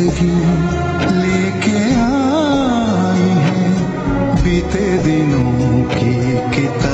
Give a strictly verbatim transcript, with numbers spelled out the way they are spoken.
जिंदगी लेके आई है बीते दिनों की किताब।